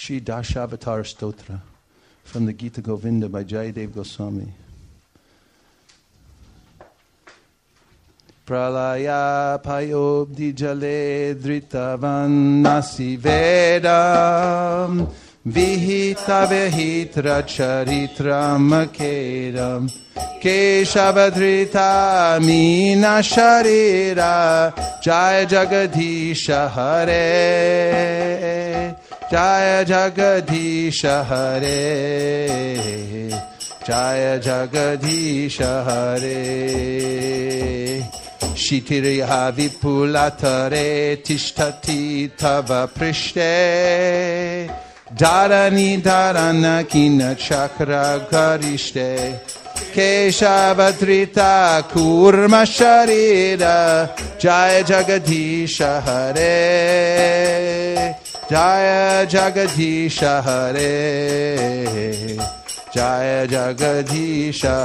Shri Dashavatara Stotra from the Gita Govinda by Jayadev Goswami. Pralaya payobdi jale dritavan nasi vedam vihita vehitra charitra makedam keshavadrita mina sharira jaya jagadisha hare jaya jagadisha hare jaya jagadisha hare Shitiriha vipulatare tishtati tava prishte Dharani dharana kina chakra garishte Keshavadrita kurma sharira Jaya jagadisha hare Jaya jagadisha hare Jaya jagadisha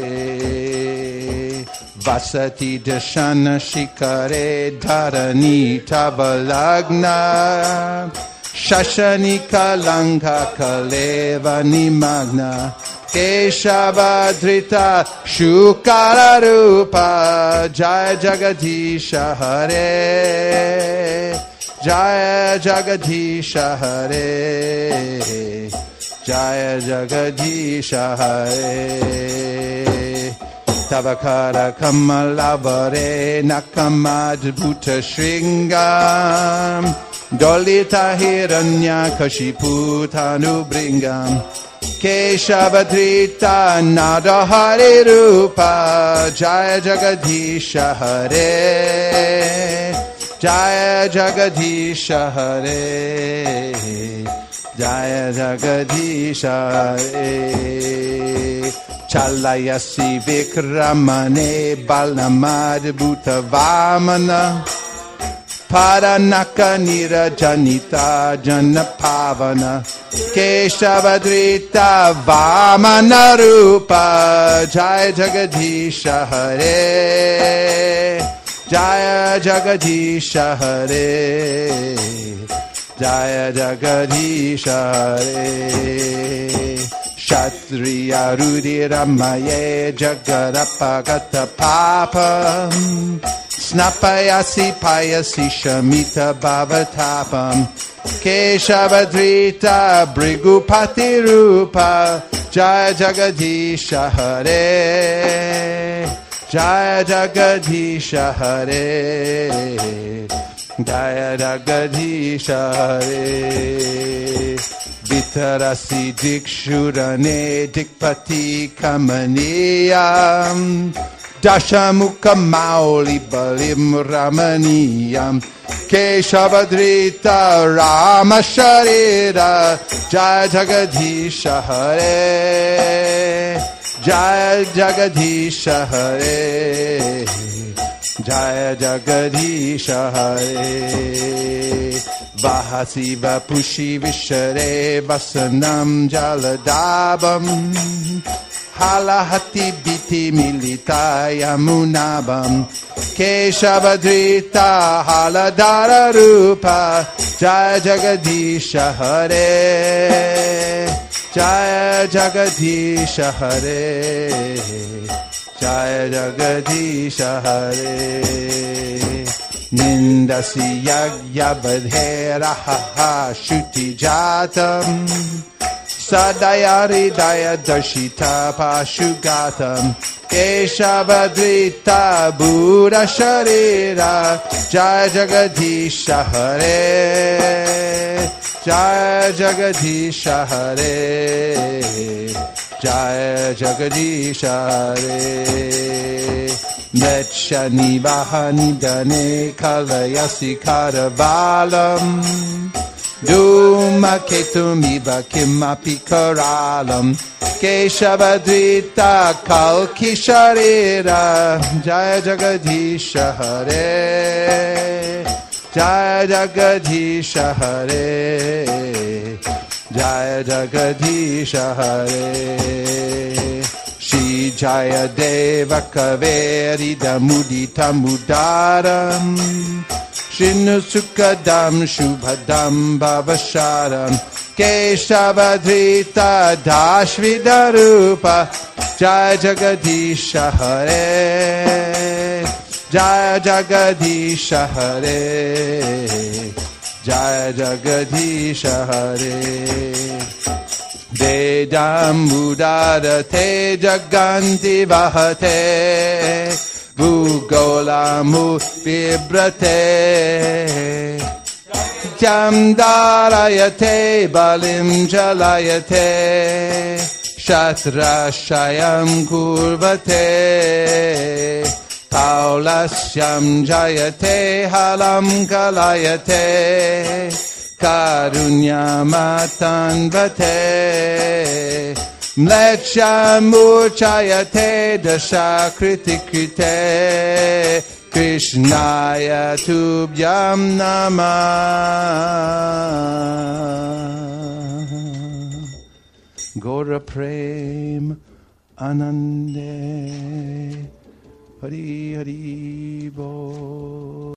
hare Vasati dashana shikare dharani tavalagna Shashani kalanga kaleva nimagna Keshavadrita shukara rupa Jaya jagadisha hare Jaya jagadisha hare Jaya jagadisha hare Tavakara kamalavare nakamadbhuta shringam Dolita hiranya kashiputhanubringam Keshavadrita nadahari rupa Jaya jagadisha hare Jaya jagadisha hare Jaya jagadisha hare Chalayasi vikramane balamad bhuta vamana Paranaka nirajanita janapavana Keshavadrita vamana rupa Jaya jagadisha hare Jaya jagadisha hare Jaya jagadisha hare Kshatriya rudiramaye jagarapagata papam Snapayasi payasi shamita bhavatapam Keshavadrita brigupati rupa Jaya jagadisha hare Jaya jagadisha hare Jaya jagadisha hare Vitarasi dikshurane dikpati kamaniyam Dashamukha mauli balim ramaniyam Keshavadrita rama sharira Jaya jagadisha hare Jaya jagadisha hare Jaya jagadisha hare Vahasi vapushi vishare vasanam jaladabam Halahati biti milita yamunabam Keshavadrita haladara rupa Jaya jagadisha hare Jaya jagadisha hare Jaya jagadisha hare Nindasi yagya badhera ha shuti jatam Sadayari daya darshita pashugatam Keshavadrita buddha sharira Jaya jagadisha hare Jaya jagadisha hare Jaya jagadisha hare Nechani vahani dane kalayasi karavalam Duma ketumiva kimapi karalam Keshavadrita kalkisharira Jaya jagadisha hare Jaya jagadisha hare Jaya jagadisha hare Shri Jaya Deva Kaveri Damudita Mudaram Shinu Sukadam Shubhadam Bhavasharam Keshavadrita Dashvidarupa Jai Jagadisha Hare Jai Jagadisha Hare Jai Jagadisha Hare Vedam Buddhadate Jaganti Vahate Bhugolamu Vibrate Jam Darayate Balim Jalayate Shatrashayam Kurvate Paulasyam Jayate Halam Kalayate Karunyamatan Vate Mlechamurchayate Dashakritikite Krishnaya Tubhyam Namah Gora Prem Anande Hari Hari Bo